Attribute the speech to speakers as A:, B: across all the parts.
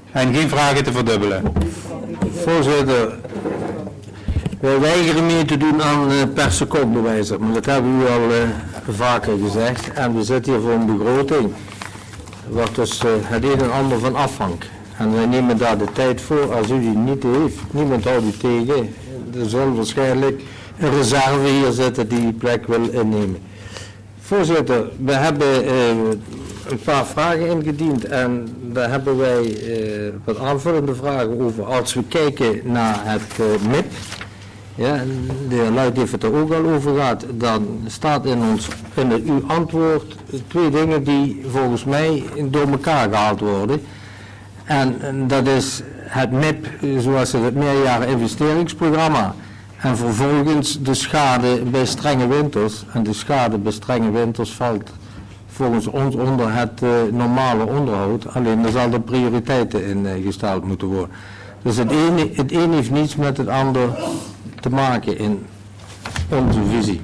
A: En geen vragen te verdubbelen.
B: Voorzitter, wij weigeren meer te doen aan per secondewijzer, maar dat hebben we u al vaker gezegd. En we zitten hier voor een begroting, waar dus het een en ander van afhangt. En wij nemen daar de tijd voor. Als u die niet heeft, niemand houdt u tegen. Er zal waarschijnlijk een reserve hier zitten die die plek wil innemen. Voorzitter, we hebben een paar vragen ingediend en daar hebben wij wat aanvullende vragen over. Als we kijken naar het MIP, ja, de heer Luit heeft het er ook al over gehad, dan staat in uw antwoord twee dingen die volgens mij door elkaar gehaald worden. En dat is het MIP, zoals het meerjaren investeringsprogramma. En vervolgens de schade bij strenge winters. En de schade bij strenge winters valt volgens ons onder het normale onderhoud. Alleen er zal de prioriteiten in gesteld moeten worden. Dus het een heeft niets met het ander te maken in onze visie.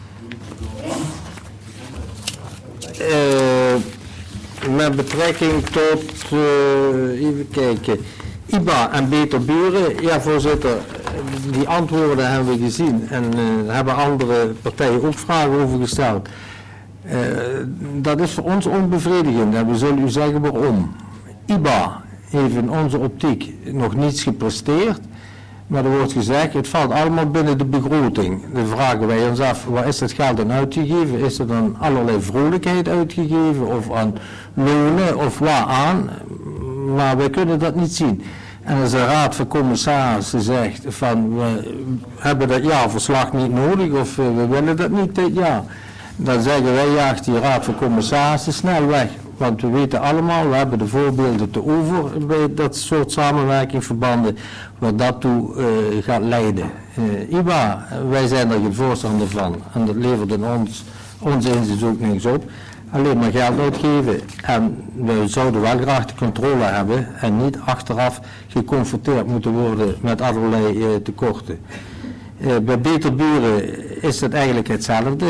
B: Met betrekking tot, even kijken, IBA en Beter Buren, ja voorzitter, die antwoorden hebben we gezien en hebben andere partijen ook vragen over gesteld. Dat is voor ons onbevredigend en we zullen u zeggen waarom. IBA heeft in onze optiek nog niets gepresteerd, maar er wordt gezegd, het valt allemaal binnen de begroting. Dan vragen wij ons af, waar is dat geld aan uitgegeven? Is het aan allerlei vrolijkheid uitgegeven of aan lonen of waar aan? Maar wij kunnen dat niet zien. En als de Raad van Commissarissen zegt van we hebben dat jaarverslag niet nodig of we willen dat niet dit jaar, dan zeggen wij jaagt die Raad van Commissarissen snel weg. Want we weten allemaal, we hebben de voorbeelden te over bij dat soort samenwerkingsverbanden, wat dat toe gaat leiden. IBA, wij zijn er geen voorstander van en dat levert in ons inziens ook niks op. Alleen maar geld uitgeven en we zouden wel graag de controle hebben en niet achteraf geconfronteerd moeten worden met allerlei tekorten. Bij Beter Buren is het eigenlijk hetzelfde.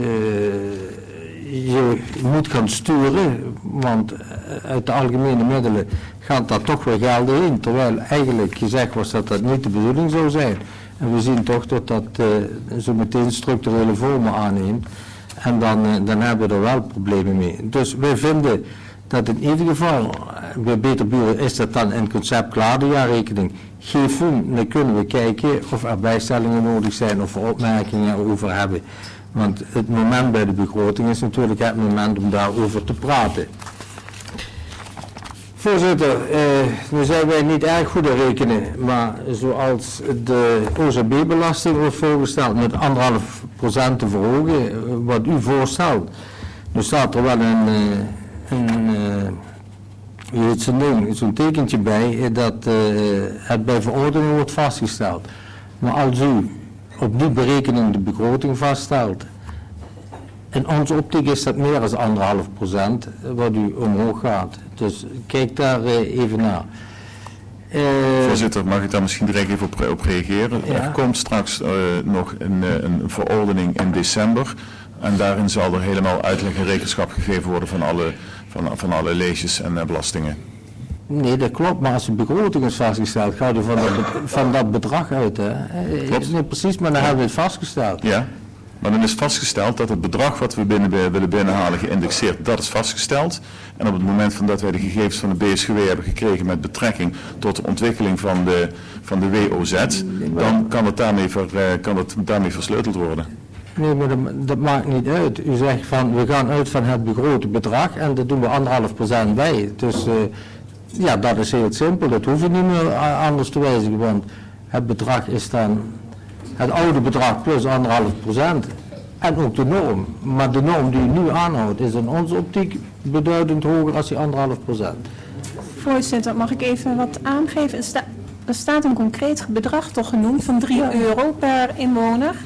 B: Je moet gaan sturen, want uit de algemene middelen gaat daar toch weer gelden heen, terwijl eigenlijk gezegd was dat dat niet de bedoeling zou zijn. En we zien toch dat dat zo meteen structurele vormen aanneemt. En dan hebben we er wel problemen mee. Dus wij vinden dat in ieder geval, bij Beter Buren is dat dan in concept klaar, de jaarrekening. Geef hem, dan kunnen we kijken of er bijstellingen nodig zijn of er opmerkingen over hebben. Want het moment bij de begroting is natuurlijk het moment om daarover te praten. Voorzitter, nu zijn wij niet erg goed in rekenen, maar zoals de OZB-belasting wordt voorgesteld met 1,5% te verhogen, wat u voorstelt, nu staat er wel zo'n tekentje bij dat het bij verordening wordt vastgesteld. Maar als u op die berekening de begroting vaststelt, in onze optiek is dat meer dan 1,5% wat u omhoog gaat. Dus kijk daar even naar.
C: Voorzitter, mag ik daar misschien direct even op reageren? Ja. Er komt straks nog een verordening in december. En daarin zal er helemaal uitleg en rekenschap gegeven worden van alle leges en belastingen.
B: Nee, dat klopt, maar als de begroting is vastgesteld, gaat u van dat bedrag uit. Hè?
C: Klopt.
B: Nee, precies, maar dan hebben we het vastgesteld.
C: Ja. Maar dan is vastgesteld dat het bedrag wat we willen binnenhalen geïndexeerd, dat is vastgesteld. En op het moment van dat wij de gegevens van de BSGW hebben gekregen met betrekking tot de ontwikkeling van de WOZ, dan kan het daarmee versleuteld worden.
B: Nee, maar dat maakt niet uit. U zegt van, we gaan uit van het begrote bedrag en daar doen we 1,5% bij. Dus ja, dat is heel simpel. Dat hoef je niet meer anders te wijzigen, want het bedrag is dan het oude bedrag plus 1,5%. En ook de norm. Maar de norm die u nu aanhoudt is in onze optiek beduidend hoger als die 1,5%.
D: Voorzitter, mag ik even wat aangeven? Er staat een concreet bedrag toch genoemd van €3 per inwoner.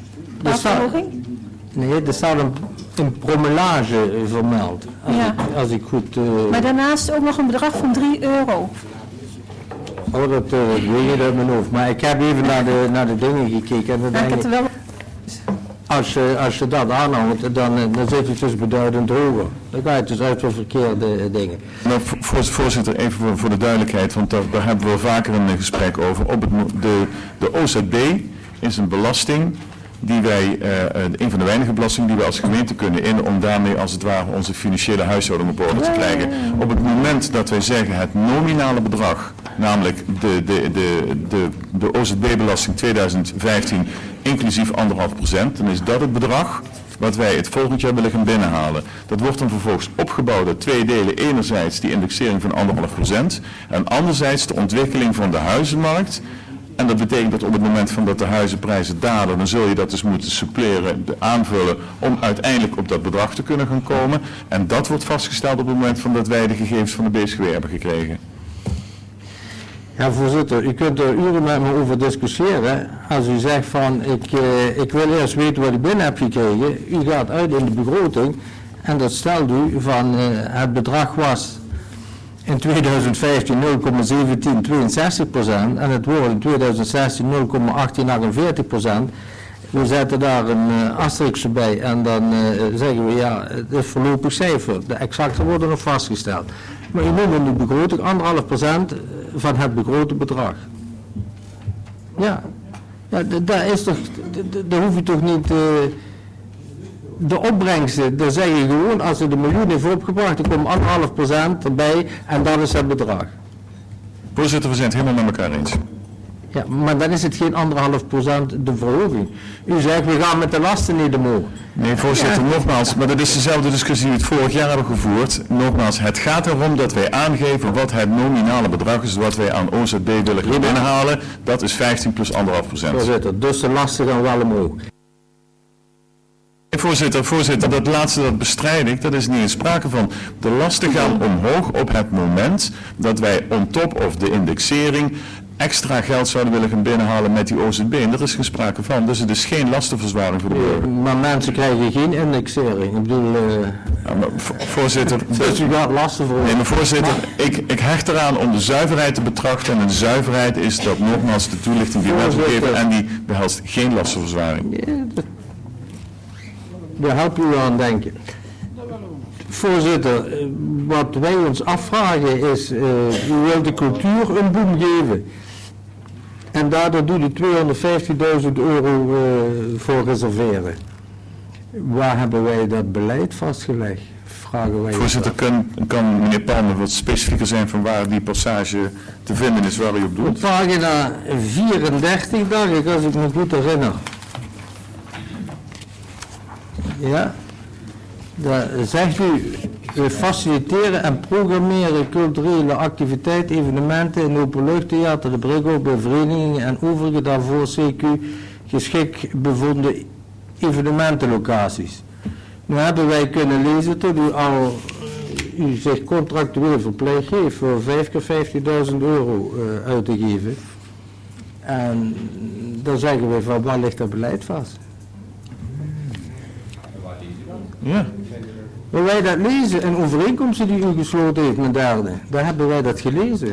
B: Nee, er staat een promillage vermeld. Als ik goed...
D: Maar daarnaast ook nog een bedrag van €3.
B: Oh, dat weet je uit mijn hoofd. Maar ik heb even naar de dingen gekeken. En
D: ik heb er wel...
B: Als je dat aanhoudt, dan zit je dus beduidend hoger. Dan ga je dus uit voor verkeerde dingen.
C: Nou, voorzitter, even voor de duidelijkheid, want daar hebben we vaker een gesprek over. De OZB is een belasting die wij, een van de weinige belastingen die we als gemeente kunnen innen om daarmee als het ware onze financiële huishouding op orde te krijgen. Op het moment dat wij zeggen het nominale bedrag, namelijk de OZB-belasting 2015 inclusief 1,5%, dan is dat het bedrag wat wij het volgend jaar willen gaan binnenhalen. Dat wordt dan vervolgens opgebouwd uit twee delen. Enerzijds die indexering van 1,5% en anderzijds de ontwikkeling van de huizenmarkt. En dat betekent dat op het moment van dat de huizenprijzen dalen, dan zul je dat dus moeten suppleren, aanvullen, om uiteindelijk op dat bedrag te kunnen gaan komen. En dat wordt vastgesteld op het moment van dat wij de gegevens van de BSGW hebben gekregen.
B: Ja, voorzitter, u kunt er uren met me over discussiëren. Als u zegt van, ik wil eerst weten wat ik binnen heb gekregen. U gaat uit in de begroting en dat stelt u van, het bedrag was in 2015 0,1762% en het wordt in 2016 0,1848%. We zetten daar een asterisk bij en dan zeggen we ja, het is voorlopig cijfer. De exacte worden nog vastgesteld. Maar u noemt in de begroting 1,5% van het begrote bedrag. Ja, daar is toch, daar hoef je toch niet, de opbrengsten, daar zeg je gewoon, als er de miljoen heeft opgebracht, dan komt 1,5% erbij en dat is het bedrag.
C: Voorzitter, we zijn het helemaal met elkaar eens.
B: Ja, maar dan is het geen 1,5% de verhoging. U zegt, we gaan met de lasten niet omhoog.
C: Nee, voorzitter, nogmaals, maar dat is dezelfde discussie die we het vorig jaar hebben gevoerd. Nogmaals, het gaat erom dat wij aangeven wat het nominale bedrag is, wat wij aan OZB willen gaan binnenhalen. Dat is 15 plus 1,5%.
B: Voorzitter, dus de lasten gaan wel omhoog.
C: Voorzitter, dat laatste dat bestrijd ik, dat is niet in sprake van. De lasten gaan omhoog op het moment dat wij on top of de indexering extra geld zouden willen gaan binnenhalen met die OZB. En daar is geen sprake van. Dus het is geen lastenverzwaring voor de burger.
B: Maar mensen krijgen geen indexering. Ik bedoel...
C: Ja, maar voorzitter...
B: Dus u gaat lasten voor...
C: Nee, maar voorzitter, ik hecht eraan om de zuiverheid te betrachten. En de zuiverheid is dat nogmaals de toelichting die we hebben gegeven en die behelst geen lastenverzwaring.
B: Ja, daar help u aan denken. Voorzitter, wat wij ons afvragen is, u wilt de cultuur een boom geven. En daardoor doet u €250.000 voor reserveren. Waar hebben wij dat beleid vastgelegd? Vragen wij.
C: Voorzitter, kan meneer Palmer wat specifieker zijn van waar die passage te vinden is, waar u op doet?
B: Op pagina 34, dacht ik, als ik me goed herinner. Ja, daar zegt u, faciliteren en programmeren culturele activiteiten, evenementen in openluchttheater, de Briggo, bij verenigingen en overige daarvoor CQ geschikt bevonden evenementenlocaties. Nu hebben wij kunnen lezen dat u zich contractueel verplicht heeft voor 5 keer €50.000 uit te geven. En dan zeggen we van waar ligt dat beleid vast?
C: Ja.
B: Waar wij dat lezen in overeenkomsten die u gesloten heeft met derden, daar hebben wij dat gelezen.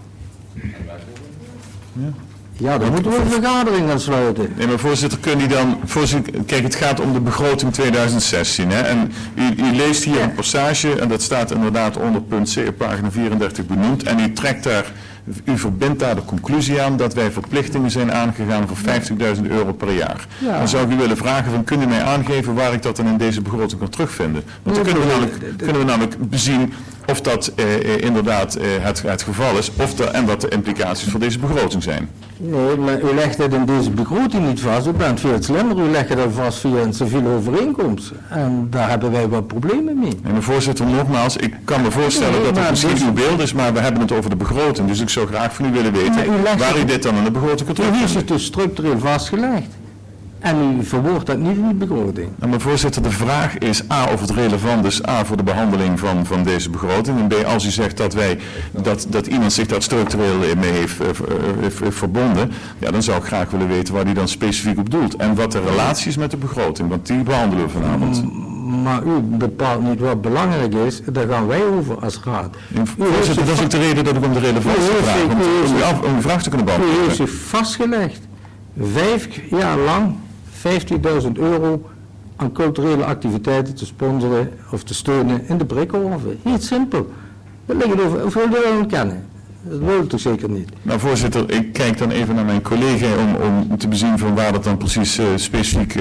B: Ja, dan moeten we een vergadering gaan sluiten.
C: Nee, maar voorzitter, kunt u dan... Kijk, het gaat om de begroting 2016. Hè? En u leest hier een passage, en dat staat inderdaad onder punt C op pagina 34 benoemd. En u trekt daar... U verbindt daar de conclusie aan dat wij verplichtingen zijn aangegaan voor €50.000 per jaar. Ja. Dan zou ik u willen vragen van, kunt u mij aangeven waar ik dat dan in deze begroting kan terugvinden? Want dan kunnen we namelijk bezien of dat inderdaad het geval is en wat de implicaties voor deze begroting zijn.
B: Nee, maar u legt het in deze begroting niet vast. U bent veel slimmer. U legt het vast via een civiele overeenkomst. En daar hebben wij wat problemen mee.
C: En voorzitter, nogmaals, ik kan me voorstellen dat het misschien uw beeld is, maar we hebben het over de begroting. Dus ik zou graag van u willen weten waar u dit dan in de begroting kunt terugvinden.
B: U heeft het dus structureel vastgelegd. En u verwoordt dat niet in de begroting.
C: Nou, maar voorzitter, de vraag is A, of het relevant is, A, voor de behandeling van deze begroting. En B, als u zegt dat iemand zich daar structureel mee heeft verbonden, ja, dan zou ik graag willen weten waar die dan specifiek op doelt. En wat de relatie is met de begroting, want die behandelen we vanavond.
B: Maar u bepaalt niet wat belangrijk is, daar gaan wij over als raad.
C: Voorzitter, dat is ook de reden dat ik om de relevantie vraag, om uw vraag te kunnen beantwoorden.
B: U heeft zich vastgelegd, 5 jaar lang 15.000 euro aan culturele activiteiten te sponsoren of te steunen in de Brikkehoven. Heel simpel. Dat ligt over, hoeveel willen we kennen? Dat wil ik toch zeker niet.
C: Nou voorzitter, ik kijk dan even naar mijn collega om te bezien van waar dat dan precies specifiek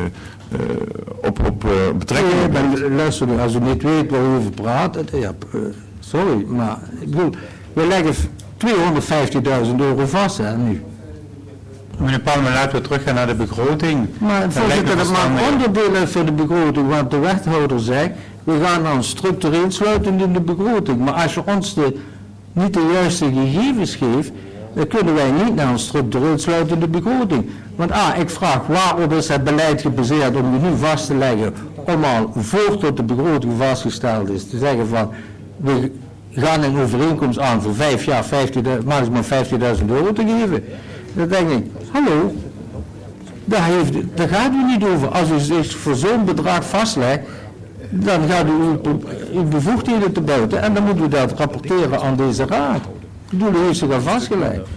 C: op betrekking heeft.
B: Luister nu, als u niet weet waar u over praat, sorry, maar ik bedoel, we leggen 250.000 euro vast hè, nu.
A: Meneer Palmer, laten we teruggaan naar de begroting.
B: Maar voorzitter, dat maakt onderdeel uit van de begroting, want de wethouder zegt, we gaan dan structureel sluiten in de begroting. Maar als je ons niet de juiste gegevens geeft, dan kunnen wij niet naar een structureel sluitende begroting. Want ik vraag, waarop is het beleid gebaseerd om je nu vast te leggen, om al voordat de begroting vastgesteld is, te zeggen van, we gaan een overeenkomst aan voor 5 jaar maximaal 15.000 euro te geven. Dan denk ik, hallo, daar gaat u niet over. Als u zich voor zo'n bedrag vastlegt, dan gaat u uw bevoegdheden te buiten en dan moet u dat rapporteren aan deze raad. Ik bedoel, u heeft zich al vastgelegd.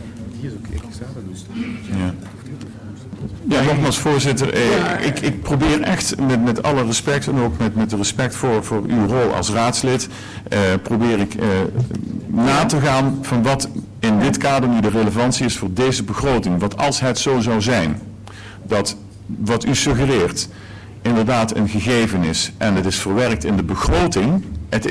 C: Ja, nogmaals voorzitter, ik probeer echt met alle respect en ook met respect voor uw rol als raadslid, probeer ik na te gaan van wat in dit kader nu de relevantie is voor deze begroting. Want als het zo zou zijn dat wat u suggereert inderdaad een gegeven is en het is verwerkt in de begroting,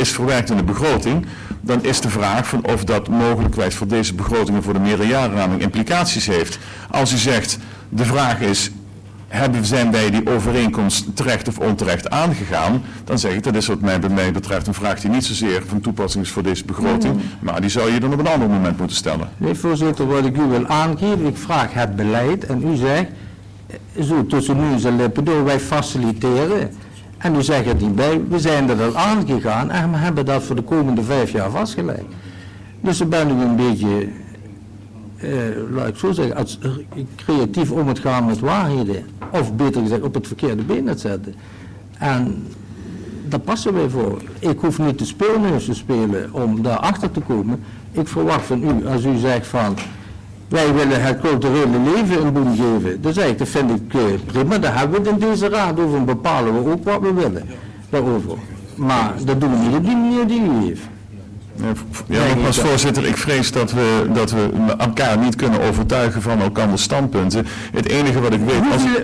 C: dan is de vraag van of dat mogelijkwijs voor deze begrotingen voor de meerderjarenraming implicaties heeft. Als u zegt, de vraag is, zijn wij die overeenkomst terecht of onterecht aangegaan, dan zeg ik, dat is wat mij betreft een vraag die niet zozeer van toepassing is voor deze begroting, maar die zou je dan op een ander moment moeten stellen.
B: Nee, voorzitter, wat ik u wil aangeven, ik vraag het beleid en u zegt, zo tussen nu en zijn lippen door, wij faciliteren. En u zegt er niet bij, we zijn er al aangegaan en we hebben dat voor de komende 5 jaar vastgelegd. Dus dan ben ik een beetje, laat ik zo zeggen, creatief om het gaan met waarheden. Of beter gezegd, op het verkeerde been het zetten. En daar passen wij voor. Ik hoef niet de speelneus te spelen om daarachter te komen. Ik verwacht van u, als u zegt van, wij willen het culturele leven een boem geven. Dan zeg ik, dat vind ik prima, daar hebben we het in deze raad over en bepalen we ook wat we willen daarover. Maar dat doen we niet op die manier die u heeft.
C: Ja, nogmaals voorzitter, ik vrees dat we elkaar niet kunnen overtuigen van elkaars standpunten. Het enige wat ik weet,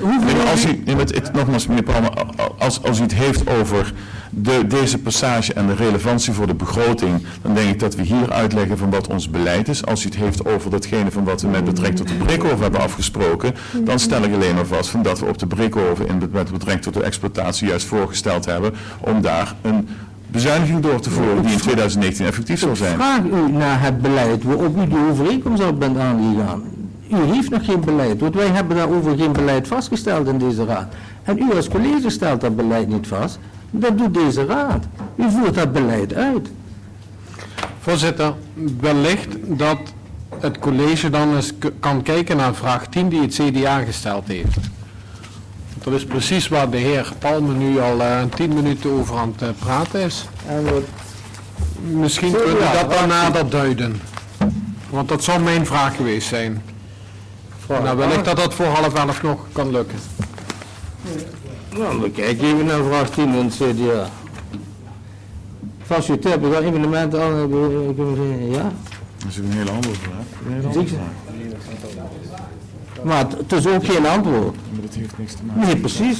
C: nogmaals meneer Palmer, als u het heeft over deze passage en de relevantie voor de begroting, dan denk ik dat we hier uitleggen van wat ons beleid is. Als u het heeft over datgene van wat we met betrekking tot de Brikhoven hebben afgesproken, dan stel ik alleen maar vast van dat we op de Brikhoven met betrekking tot de exploitatie juist voorgesteld hebben om daar een bezuiniging door te voeren die in 2019 effectief zal zijn.
B: Vraag u naar het beleid waarop u de overeenkomst al bent aangegaan. U heeft nog geen beleid, want wij hebben daarover geen beleid vastgesteld in deze raad. En u als college stelt dat beleid niet vast. Dat doet deze raad. U voert dat beleid uit.
A: Voorzitter, wellicht dat het college dan eens kan kijken naar vraag 10 die het CDA gesteld heeft. Dat is precies waar de heer Palmer nu al 10 minuten over aan het praten is. Misschien kunnen we dat dan nader duiden. Want dat zou mijn vraag geweest zijn. Nou, wellicht dat dat voor 10:30 nog kan lukken.
B: Nou, dan kijk even naar vraag 10 in het CDA. Faciliteit, we gaan evenementen aan hebben, ja?
C: Dat is een hele andere vraag.
B: Maar het is ook geen antwoord.
C: Maar dat heeft niks te maken.
B: Nee, precies.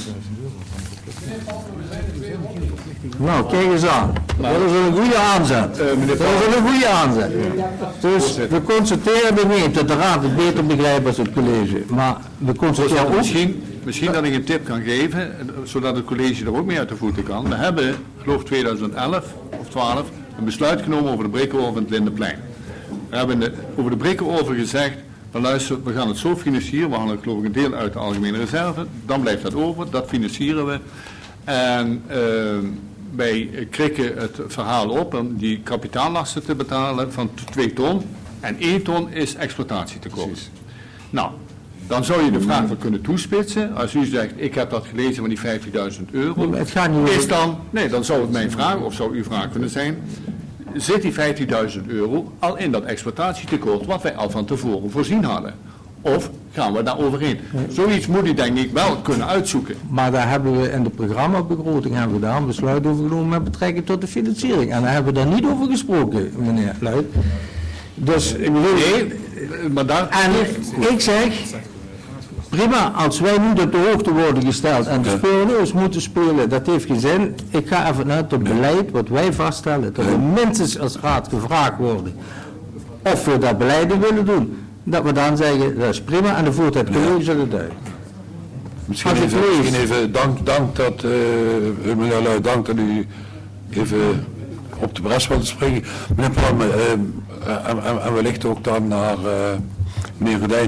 B: Nou, kijk eens aan. Dat is een goede aanzet. Dat is een goede aanzet. Dus we constateren niet dat de raad het beter begrijpt als het college. Maar we constateren ook...
E: Misschien dat ik een tip kan geven, zodat het college er ook mee uit de voeten kan. We hebben, geloof 2011 of 12, een besluit genomen over de Brikkehoven en het Lindenplein. We hebben over de Brikkehoven gezegd, van luister, we gaan het zo financieren, we halen geloof ik een deel uit de algemene reserve, dan blijft dat over, dat financieren we. En wij krikken het verhaal op om die kapitaallasten te betalen van 2 ton en 1 ton is exploitatie te koop. Nou, dan zou je de vraag wel kunnen toespitsen. Als u zegt, ik heb dat gelezen van die 50.000 euro.
B: Nee, het gaat niet over...
E: Is dan, nee, dan zou het mijn vraag, of zou uw vraag kunnen zijn, zit die 15.000 euro al in dat exploitatietekort wat wij al van tevoren voorzien hadden? Of gaan we daar overheen? Zoiets moet u denk ik wel kunnen uitzoeken.
B: Maar daar hebben we in de programmabegroting hebben we daar een besluit over genomen met betrekking tot de financiering. En daar hebben we daar niet over gesproken, meneer Luit. Dus,
E: Nee, maar daar...
B: en ik zeg, prima, als wij nu op de hoogte worden gesteld en de spelers moeten spelen, dat heeft geen zin. Ik ga even uit het beleid wat wij vaststellen, dat we minstens als raad gevraagd worden of we dat beleid willen doen. Dat we dan zeggen, dat is prima en dan voert het college het uit.
F: Misschien even dank dat, meneer Luit, dank dat u even op de bres wilde springen. Meneer Palme, en wellicht ook dan naar meneer Gordijn.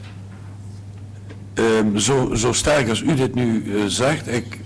F: Zo sterk als u dit nu zegt,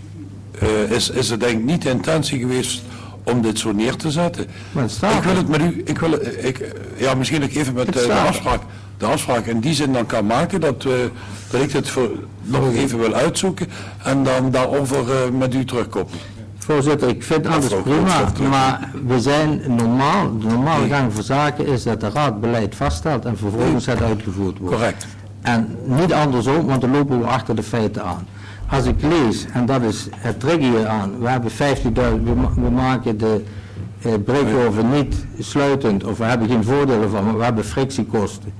F: is het denk ik niet de intentie geweest om dit zo neer te zetten.
B: Maar het staat
F: ik wil het met u, ja, misschien dat ik even met de afspraak in die zin dan kan maken, dat ik dit nog even wil uitzoeken en dan daarover met u terugkoppelen.
B: Voorzitter, ik vind alles prima, maar we zijn normaal, de normale gang van zaken is dat de raad beleid vaststelt en vervolgens het uitgevoerd wordt.
F: Correct.
B: En niet andersom, want dan lopen we achter de feiten aan. Als ik lees, en dat is het tricky hier aan, we hebben 50.000, we maken de breakover niet sluitend, of we hebben geen voordelen van, maar we hebben frictiekosten.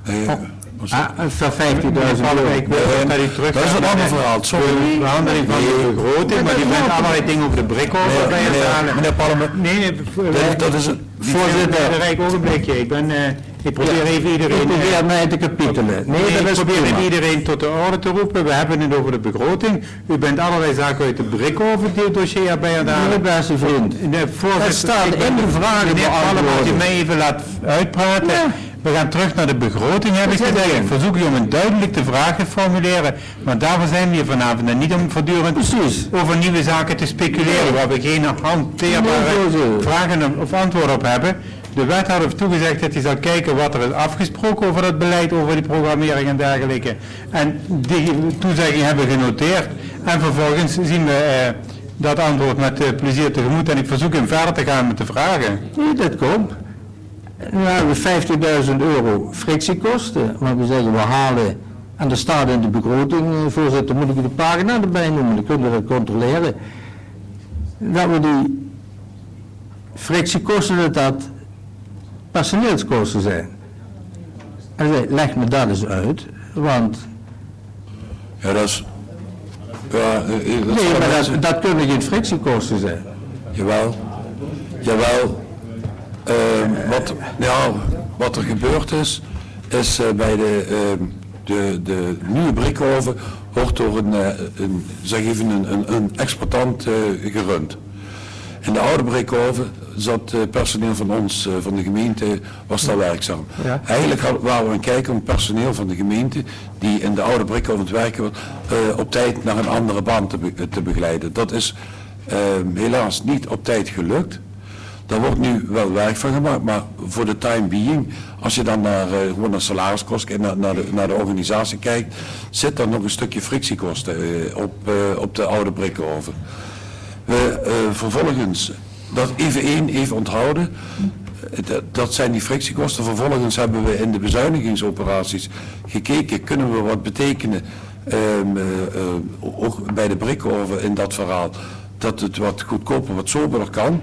B: Voor 50.000 euro.
F: Dat is een ander verhaal. Sorry.
G: Verandering van de begroting, maar die bent allerlei dingen over de breakover bij het halen.
F: Meneer Palme,
G: Nee,
F: dat is het.
B: Voorzitter,
G: een rijk ogenblikje. Ik probeer even iedereen...
B: ik probeer mij te kapitelen. Nee, dat
G: ik
B: is
G: probeer
B: prima.
G: iedereen tot de orde te roepen. We hebben het over de begroting. U bent allerlei zaken uit de breakover dossier bij het halen.
B: Meneer beste vriend, dat staat in de vragen
G: Meneer Palme, als je
B: beantwoorden.
G: mij even laat uitpraten.
B: Ja.
G: We gaan terug naar de begroting, heb ik
B: Zet
G: gezegd.
B: erin.
G: Ik verzoek u om een duidelijke vraag te formuleren. Maar daarvoor zijn we hier vanavond. En niet om voortdurend
B: Precies.
G: over nieuwe zaken te speculeren. Waar we geen hanteerbare
B: Nee,
G: vragen of antwoorden op hebben. De wethouder heeft toegezegd dat hij zal kijken wat er is afgesproken over het beleid, over die programmering en dergelijke. En die toezegging hebben we genoteerd. En vervolgens zien we dat antwoord met plezier tegemoet. En ik verzoek hem verder te gaan met de vragen.
B: Nee, dat komt. Nu hebben we 50.000 euro frictiekosten, maar we zeggen we halen, en er staat in de begroting, voorzitter, moet ik u de pagina erbij noemen, dan kunnen we dat controleren, dat we die frictiekosten, dat personeelskosten zijn. En hij zei, leg me dat eens uit, want...
F: Ja, dat is... Ja,
B: Nee, maar dat kunnen geen frictiekosten zijn.
F: Jawel. Wat er gebeurd is bij de nieuwe Breakover wordt door een exploitant gerund. In de oude Breakover zat personeel van ons, van de gemeente, was daar werkzaam.
B: Ja.
F: Eigenlijk waren we aan kijken om personeel van de gemeente, die in de oude Breakover aan het werken was, op tijd naar een andere baan te begeleiden. Dat is helaas niet op tijd gelukt. Daar wordt nu wel werk van gemaakt, maar voor de time being, als je dan gewoon naar salariskosten en naar de organisatie kijkt, zit er nog een stukje frictiekosten op de oude Breakover. Vervolgens, dat even onthouden, dat zijn die frictiekosten. Vervolgens hebben we in de bezuinigingsoperaties gekeken, kunnen we wat betekenen, ook bij de Breakover in dat verhaal, dat het wat goedkoper, wat soberder kan.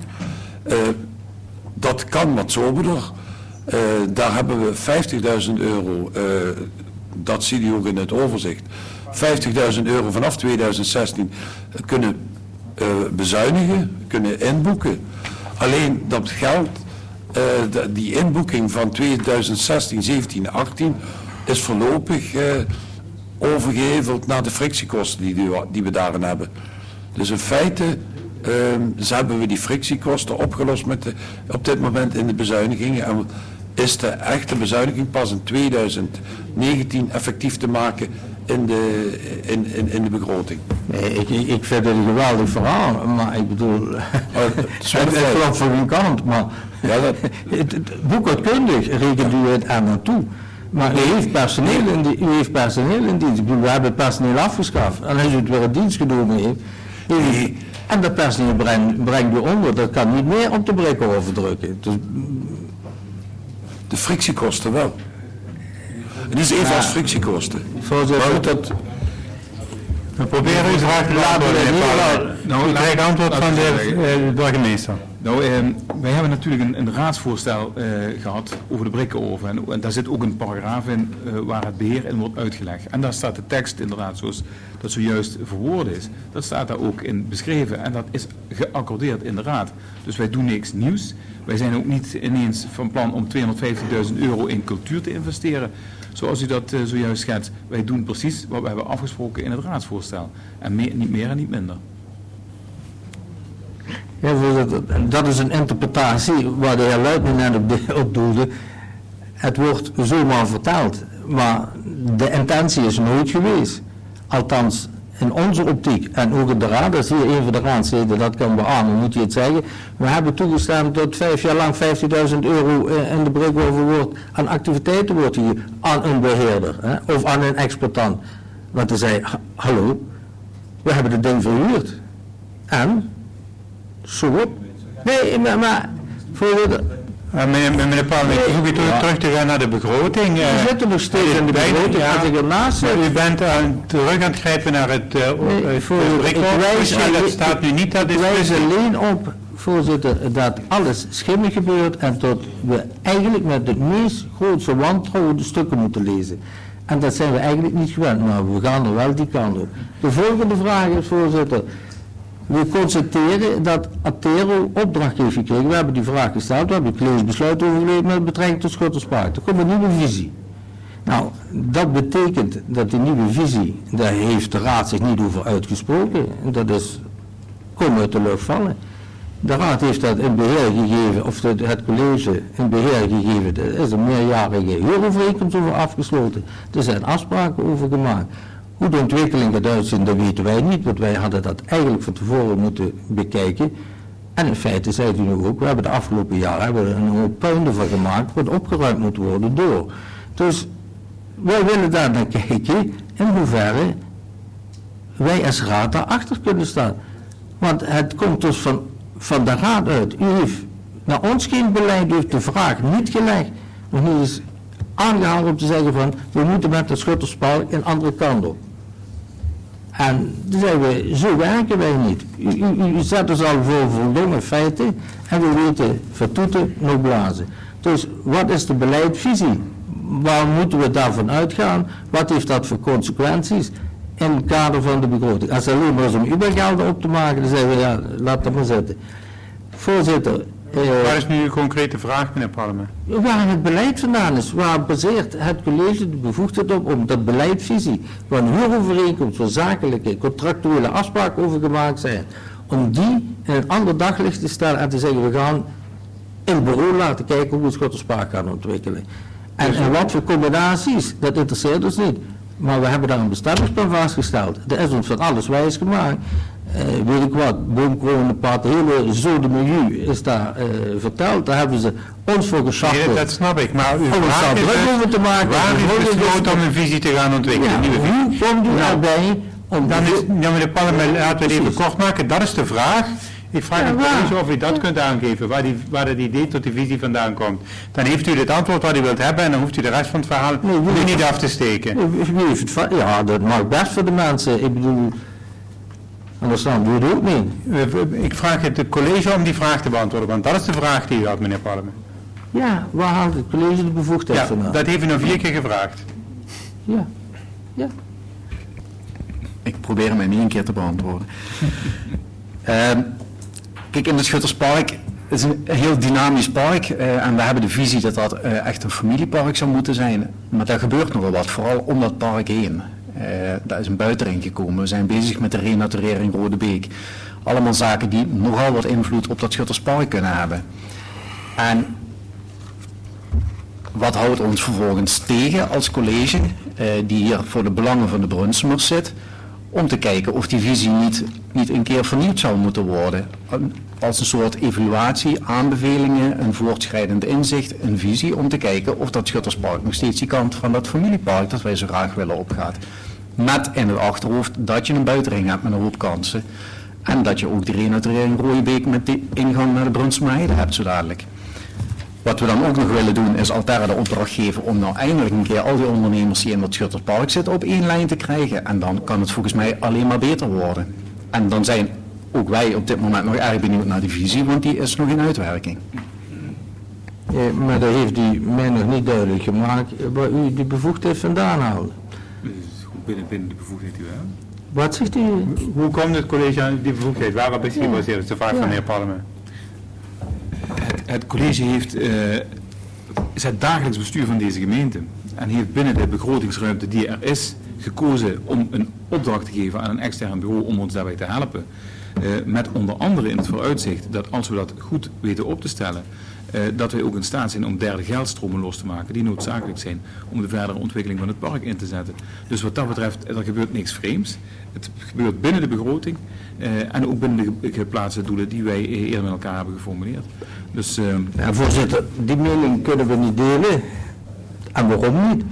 F: Dat kan wat soberder. Daar hebben we 50.000 euro, dat zie je ook in het overzicht, 50.000 euro vanaf 2016 kunnen bezuinigen, kunnen inboeken. Alleen dat geld, die inboeking van 2016, 17, 18 is voorlopig overgeheveld naar de frictiekosten die we daarin hebben. Dus in feite hebben we die frictiekosten opgelost op dit moment in de bezuinigingen. En is de echte bezuiniging pas in 2019 effectief te maken in de begroting.
B: Nee, ik vind het een geweldig verhaal, maar ik bedoel, het klopt voor uw kant, maar
F: ja,
B: boekhoudkundig rekent u het aan naartoe. Maar u heeft personeel in dienst. Ik bedoel, we hebben personeel afgeschaft. En als u het weer in dienst genomen heeft, en dat personeel brengt u onder, dat kan niet meer op de breakover drukken. Dus,
F: de frictiekosten wel. Het is even als frictiekosten.
B: Voorzitter,
F: Maar dat,
G: We proberen uw vraag te beantwoorden, meneer Paarden.
E: Nou,
G: Ik krijg antwoord van de burgemeester.
H: Nou, wij hebben natuurlijk een raadsvoorstel gehad over de brikkenoven. En daar zit ook een paragraaf in waar het beheer in wordt uitgelegd. En daar staat de tekst inderdaad zoals dat zojuist verwoord is. Dat staat daar ook in beschreven. En dat is geaccordeerd in de raad. Dus wij doen niks nieuws. Wij zijn ook niet ineens van plan om €250.000 in cultuur te investeren. Zoals u dat zojuist schetst. Wij doen precies wat we hebben afgesproken in het raadsvoorstel. En niet meer en niet minder.
B: ja, voorzitter, dat is een interpretatie waar de heer Luitman net op doelde. Het wordt zomaar vertaald, maar de intentie is nooit geweest. Althans, in onze optiek en ook in de raad, als hier een van de raadsleden dat kan beamen, moet je het zeggen. We hebben toegestemd dat 5 jaar lang €50.000 in de brikhoven wordt aan activiteiten wordt hier aan een beheerder of aan een exploitant. Want hij zei, hallo, we hebben het ding verhuurd. En? Zo op? Nee, maar voorzitter,
G: Meneer Paarden, ik verzoek u terug te gaan naar de begroting.
B: we zitten nog steeds in de begroting,
G: ja,
B: als ik ernaast zit.
G: U bent terug aan het grijpen naar het
B: Voorzitter, ik wijs
G: dat staat nu niet dat
B: ik wijs
G: discussie.
B: alleen op, voorzitter, dat alles schimmig gebeurt en dat we eigenlijk met het meest grootste wantrouwen de stukken moeten lezen. En dat zijn we eigenlijk niet gewend, maar we gaan er wel die kant op. De volgende vraag is, voorzitter, we constateren dat Attero opdracht heeft gekregen. We hebben die vraag gesteld, we hebben het college besluit overgeleverd met betrekking tot Schutterspark. Er komt een nieuwe visie. Nou, dat betekent dat die nieuwe visie, daar heeft de raad zich niet over uitgesproken. En dat is, komen uit de lucht vallen. De raad heeft dat in beheer gegeven, of het college in beheer gegeven. Er is een meerjarige huurovereenkomst over afgesloten. Er zijn afspraken over gemaakt. Hoe de ontwikkeling gaat uitzien, dat weten wij niet, want wij hadden dat eigenlijk van tevoren moeten bekijken. En in feite zei u nu ook, we hebben de afgelopen jaren een hoop puinen van gemaakt, wat opgeruimd moet worden door. Dus wij willen daar naar kijken in hoeverre wij als raad daarachter kunnen staan. Want het komt dus van de raad uit. U heeft naar ons geen beleid, u heeft de vraag niet gelegd, nog niet eens aangehaald om te zeggen van, we moeten met het Schutterspark een andere kant op. En dan zeggen we, zo werken wij niet. U zet ons al voor voldongen feiten en we weten vertoeten, nog blazen. Dus wat is de beleidvisie? Waar moeten we daarvan uitgaan? Wat heeft dat voor consequenties in het kader van de begroting? Als het alleen maar is om UBA-gelden op te maken, dan zeggen we, ja, laat dat maar zitten. Voorzitter.
G: Waar is nu uw concrete vraag, meneer Paarden?
B: Waar het beleid vandaan is, waar baseert het college de bevoegdheid op om dat beleidvisie, waar een huurovereenkomst, waar zakelijke, contractuele afspraken over gemaakt zijn, om die in een ander daglicht te stellen en te zeggen, we gaan in het bureau laten kijken hoe we het Schutterspark gaan ontwikkelen. En wat voor combinaties, dat interesseert ons niet. Maar we hebben daar een bestemmingsplan vastgesteld. Er is ons van alles wijs gemaakt. Weet ik wat, boomkronenpad, de hele zodemilieu is daar verteld. Daar hebben ze ons voor geschaft.
G: Nee, dat snap ik, maar uw
B: om ons
G: vraag
B: daar
G: is
B: druk
G: dus,
B: over te maken.
G: waar is besloten om een visie te gaan ontwikkelen?
B: Ja,
G: een nieuwe visie?
B: hoe komt u daarbij om...
G: Dan is, ja, meneer Paarden, laten we het even kort maken. Dat is de vraag. Ik vraag het college of u dat kunt aangeven, waar het idee tot de visie vandaan komt. Dan heeft u het antwoord wat u wilt hebben en dan hoeft u de rest van het verhaal nu niet af te steken.
B: Ja, dat mag best voor de mensen. Ik bedoel, anders dan doe je het ook niet.
G: Ik vraag het college om die vraag te beantwoorden, want dat is de vraag die u had, meneer Paarden.
B: Ja, waar haalt het college de bevoegdheid
G: Ja,
B: vandaan?
G: dat heeft u nog 4 keer gevraagd.
B: Ja, ja.
I: Ik probeer hem in 1 keer te beantwoorden. Kijk, in het Schutterspark is een heel dynamisch park en we hebben de visie dat dat echt een familiepark zou moeten zijn. Maar daar gebeurt nogal wat, vooral om dat park heen. Daar is een buitenring gekomen. We zijn bezig met de renaturering Rode Beek. Allemaal zaken die nogal wat invloed op dat Schutterspark kunnen hebben. En wat houdt ons vervolgens tegen als college, die hier voor de belangen van de Brunsumers zit, om te kijken of die visie niet een keer vernieuwd zou moeten worden. Als een soort evaluatie, aanbevelingen, een voortschrijdend inzicht, een visie, om te kijken of dat Schutterspark nog steeds die kant van dat familiepark dat wij zo graag willen opgaat. Met in het achterhoofd dat je een buitenring hebt met een hoop kansen. En dat je ook de renaturering Rode Beek met die ingang naar de Brunsumerheide hebt zo dadelijk. Wat we dan ook nog willen doen is Alterra de opdracht geven om nou eindelijk een keer al die ondernemers die in dat Schutterspark zitten op één lijn te krijgen. En dan kan het volgens mij alleen maar beter worden. En dan zijn ook wij op dit moment nog erg benieuwd naar die visie, want die is nog in uitwerking.
B: Maar dat heeft u mij nog niet duidelijk gemaakt waar u die bevoegdheid vandaan haalt.
H: Binnen de bevoegdheid die we hebben.
B: Wat zegt u?
G: Hoe komt het college aan die bevoegdheid? Waarop is gebaseerd? Dat is de vraag van de heer Palme.
H: Het college is het dagelijks bestuur van deze gemeente en heeft binnen de begrotingsruimte die er is gekozen om een opdracht te geven aan een extern bureau om ons daarbij te helpen. Met onder andere in het vooruitzicht dat als we dat goed weten op te stellen, dat wij ook in staat zijn om derde geldstromen los te maken die noodzakelijk zijn om de verdere ontwikkeling van het park in te zetten. Dus wat dat betreft, er gebeurt niks vreemds. Het gebeurt binnen de begroting en ook binnen de geplaatste doelen die wij eerder met elkaar hebben geformuleerd. Dus,
B: ja, voorzitter, die mening kunnen we niet delen. En waarom niet?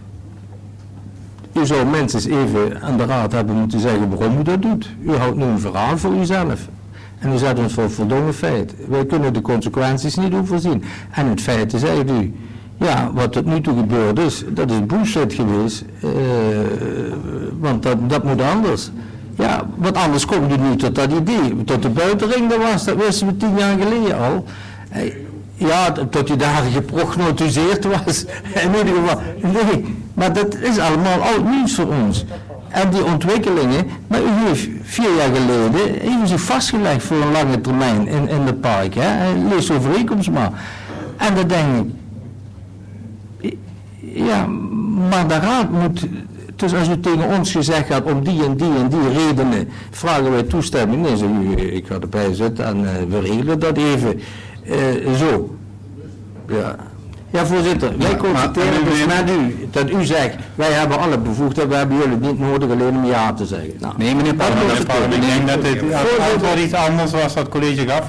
B: U zou mensen even aan de raad hebben moeten zeggen waarom u dat doet. U houdt nu een verhaal voor uzelf. En u zet ons voor verdomme feit. Wij kunnen de consequenties niet overzien. En het feit is, zegt u, ja, wat tot nu toe gebeurd is, dat is bullshit geweest. Want dat moet anders. Ja, wat anders komt u nu tot dat idee. Tot de buitenring dat was, dat wisten we 10 jaar geleden al. Ja, tot u daar geprognosticeerd was. In ieder geval, nee, maar dat is allemaal oud nieuws voor ons. En die ontwikkelingen, maar u heeft 4 jaar geleden, heeft zich vastgelegd voor een lange termijn in het park. Hè? Lees overeenkomst maar. En dan denk ik, ja, maar de raad moet, dus als u tegen ons gezegd had om die en die en die redenen, vragen wij toestemming. Nee, zeg u, ik ga erbij zitten en we regelen dat even. Zo. Ja. Ja, voorzitter, wij constateren dus met u, dat u zegt, wij hebben alle bevoegdheden, we hebben jullie niet nodig alleen om ja te zeggen. Nou,
I: nee, meneer Palme,
G: ik denk dat het antwoord iets anders was dat het college gaf.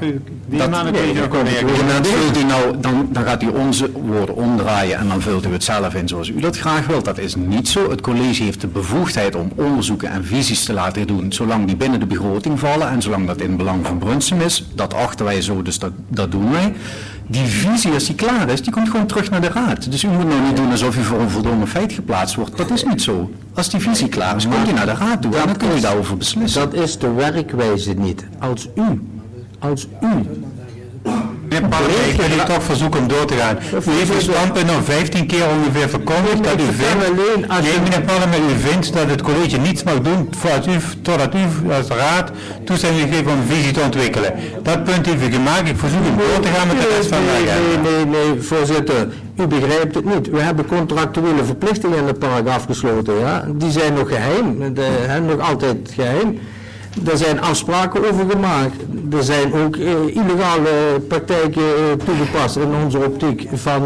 I: Dan gaat u onze woorden omdraaien en dan vult u het zelf in zoals u dat graag wilt. Dat is niet zo. Het college heeft de bevoegdheid om onderzoeken en visies te laten doen, zolang die binnen de begroting vallen en zolang dat in het belang van Brunsum is. Dat achten wij zo, dus dat doen wij. Die visie, als die klaar is, die komt gewoon terug naar de raad. Dus u moet nou niet doen alsof u voor een voldongen feit geplaatst wordt. Dat is niet zo. Als die visie klaar is, komt die naar de raad toe en dan kun je daarover beslissen.
B: Dat is de werkwijze niet. Als u.
G: Meneer Palme, ik wil u toch verzoeken om door te gaan. U heeft uw standpunt nog 15 keer ongeveer verkondigd dat u vindt. Nee, meneer Palme, u vindt dat het college niets mag doen totdat u als raad toestemming geeft om een visie te ontwikkelen. Dat punt heeft u gemaakt. Ik verzoek u door te gaan met de rest van de agenda.
B: Nee, voorzitter. U begrijpt het niet. We hebben contractuele verplichtingen in het park afgesloten. Ja? Die zijn nog geheim. Nog altijd geheim. Er zijn afspraken over gemaakt. Er zijn ook illegale praktijken toegepast in onze optiek van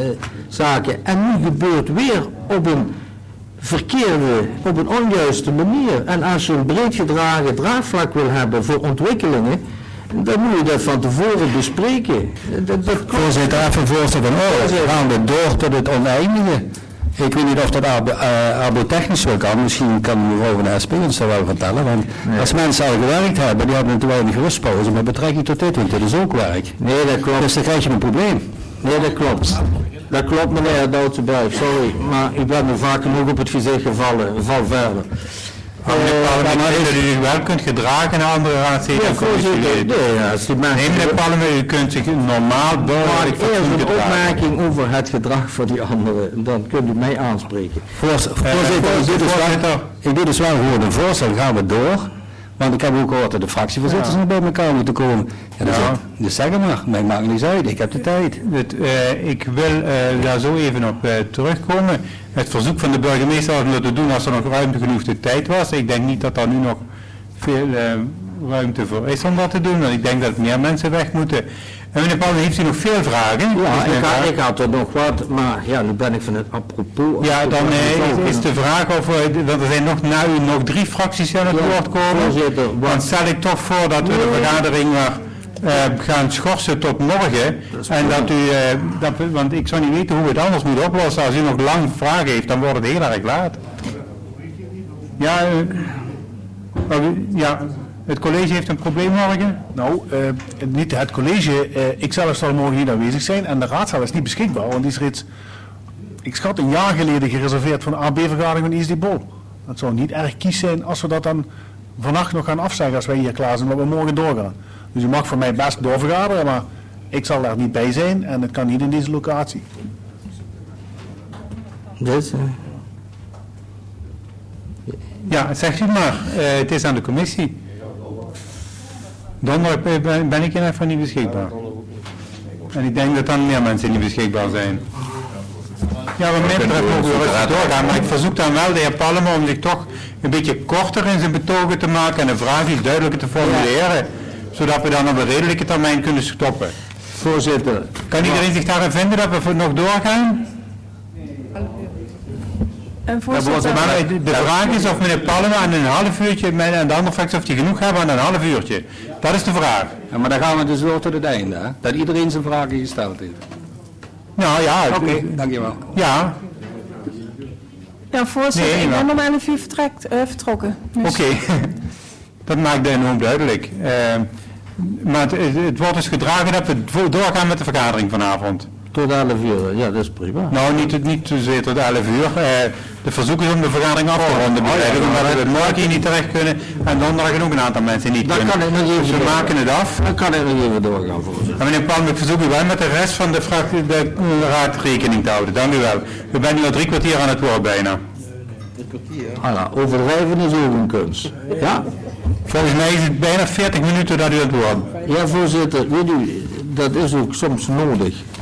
B: zaken. En nu gebeurt weer op een verkeerde, op een onjuiste manier. En als je een breed gedragen draagvlak wil hebben voor ontwikkelingen, dan moet je dat van tevoren bespreken.
F: Voorzitter, even voorstel van orde. Gaan we door tot het oneindige. Ik weet niet of dat arbotechnisch wel kan. Misschien kan mevrouw van de SP ons dat wel vertellen. Want als mensen al gewerkt hebben, die hebben natuurlijk weinig rustpauze met betrekking tot dit, want dit is ook werk.
B: Nee, dat klopt.
F: Dus dan krijg je een probleem.
B: Nee, dat klopt. Dat klopt, meneer Doutsenberg. Sorry, maar u bent me vaak genoeg op het gezicht gevallen. Val verder.
G: Maar u wel kunt gedragen naar andere raadsleden en commissieleden. Nee, meneer Palme, u kunt zich normaal
B: eerst een opmerking over het gedrag van die anderen. Dan kunt u mij aanspreken.
F: Voorzitter, ik doe dus wel gewoon een voorstel. Gaan we door. Want ik heb ook gehoord dat de fractievoorzitters nog bij elkaar moeten komen. Ja, dus zeg maar, mij maakt niets uit, ik heb de tijd.
G: Ik wil daar zo even op terugkomen. Het verzoek van de burgemeester was om dat te doen als er nog ruimte genoeg de tijd was. Ik denk niet dat er nu nog veel ruimte voor is om dat te doen. Want ik denk dat meer mensen weg moeten. Meneer Palme, heeft u nog veel vragen?
B: Ja, ik had er nog wat, maar ja, nu ben ik van het apropos.
G: Ja, dan is de vraag of dat er zijn na u nog 3 fracties aan het woord komen. Dan stel ik toch voor dat we de vergadering gaan schorsen tot morgen. En dat u, want ik zou niet weten hoe we het anders moeten oplossen. Als u nog lang vragen heeft, dan wordt het heel erg laat. Ja, Het college heeft een probleem morgen?
J: Nou, niet het college. Ik zelf zal morgen hier aanwezig zijn en de raadzaal is niet beschikbaar, want die is reeds, ik schat, een jaar geleden gereserveerd voor een AB-vergadering van ISD Bol. Dat zou niet erg kies zijn als we dat dan vannacht nog gaan afzeggen als wij hier klaar zijn, maar we morgen doorgaan. Dus u mag voor mij best doorvergaderen, maar ik zal daar niet bij zijn en het kan niet in deze locatie.
G: Ja, zegt u maar. Het is aan de commissie. Donderdag ben ik in even niet beschikbaar. En ik denk dat dan meer mensen niet beschikbaar zijn. Ja, wat mij betreft mogen we rustig doorgaan, maar ik verzoek dan wel de heer Palmer om zich toch een beetje korter in zijn betogen te maken en de vraag iets duidelijker te formuleren, zodat we dan op een redelijke termijn kunnen stoppen.
B: Voorzitter.
G: Kan iedereen zich daarin vinden dat we nog doorgaan? De vraag is of meneer Palmer aan een half uurtje en de andere fractie of die genoeg hebben aan een half uurtje. Dat is de vraag.
K: Ja, maar dan gaan we dus door tot het einde, hè? Dat iedereen zijn vragen gesteld heeft.
G: Nou ja.
K: Oké, dankjewel.
G: Ja.
D: Ja, voorzitter, ik ben om 11 uur vertrokken. Dus.
G: Oké. Dat maakt enorm duidelijk. Maar het wordt dus gedragen dat we doorgaan met de vergadering vanavond.
B: Tot 11 uur, ja, dat is prima.
G: Nou, niet zozeer tot 11 uur. De verzoek is om de vergadering af te ronden. Omdat we morgen hier niet terecht kunnen en donderdag ook een aantal mensen niet
B: dan
G: kunnen.
B: Kan ik nog even
G: dus we maken het af.
B: Dan kan ik nog even doorgaan, voorzitter.
G: En meneer Palmer, ik verzoek u wel met de rest van de raad rekening te houden. Dank u wel. U bent nu al 3 kwartier aan het woord bijna.
B: Overdrijven is ook een kunst. Ja?
G: Volgens mij is het bijna 40 minuten dat u aan het woord.
B: Ja, voorzitter, weet u, dat is ook soms nodig.